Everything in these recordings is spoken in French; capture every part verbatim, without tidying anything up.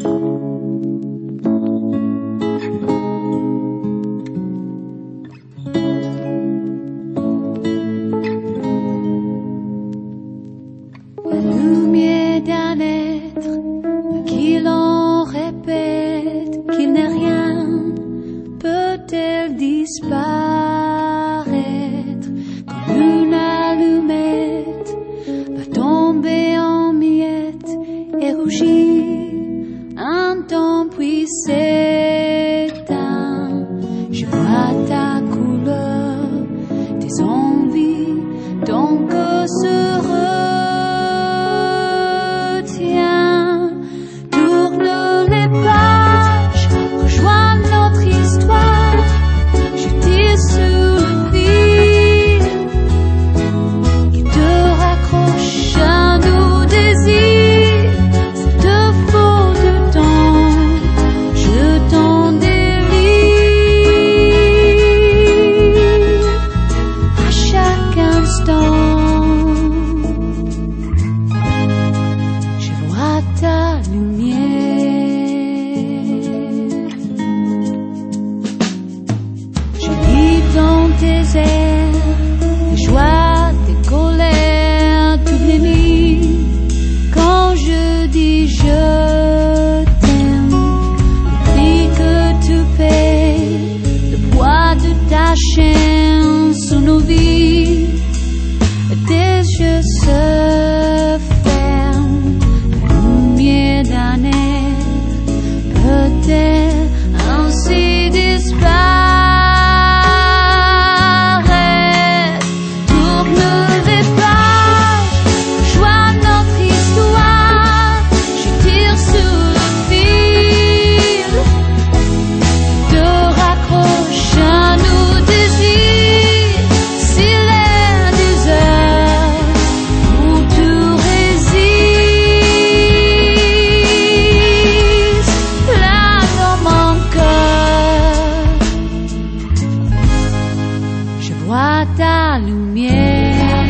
La lumière d'un être à qui l'on répète qu'il n'est rien, peut-elle disparaître comme une allumette, va tomber en miettes et rougir un temps puis s'éteint. Je vois ta couleur, tes envies, ton corps se retient. Tourne les pages, rejoins notre histoire. Je tire sur le fil qui te raccroche à nos désirs. Cette faute de temps, je t'en délire à chaque instant. Je vois ta lumière. Je lis dans tes airs des joies, des colères, toutes les nuits. Quand je dis je t'aime, le prix que tu payes, le poids de ta chaîne sur nos vies. Tes yeux se ferment, la lumière d'un être peut-elle ainsi disparaître. Tourne les pages, joins notre histoire. Je tire sur le fil, te raccroche à nos désirs. S'il est des heures où tu résistes, là dans mon cœur, je vois ta lumière.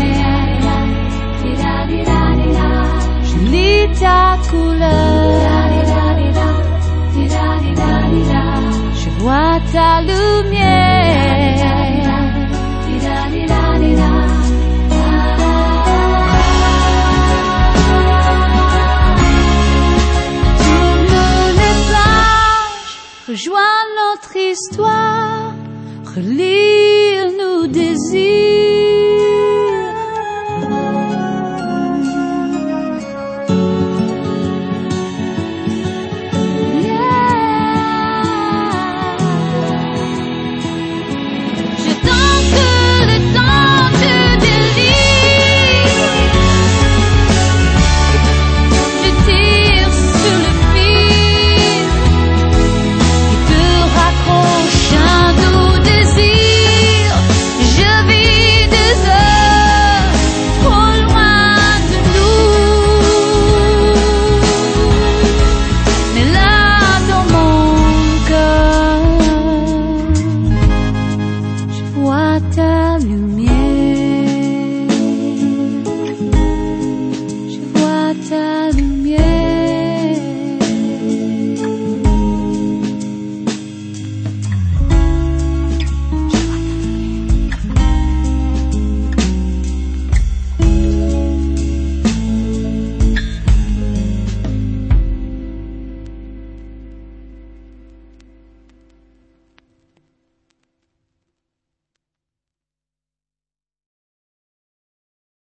Je lis ta couleur, je vois ta lumière. Tourne les pages, rejoins notre histoire, relire nos désirs.